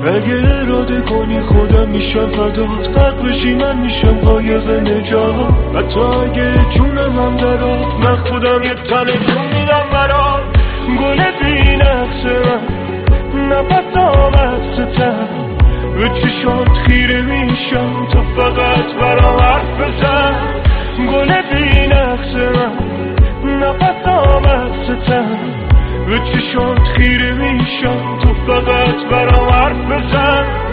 اگه اراده کنی خودم میشم فدات، غرق بشی من میشم قایق نجات. حتی اگه جونم هم درات، من خودم یه تنه جون میدم برات. گل بی نقص من نفس آمد ستم، به چشات خیره میشم تا فقط برام حرف بزن. گل بی نقص من نفس آمد ستم، به چشات خیره میشم تا فقط برام حرف بزن.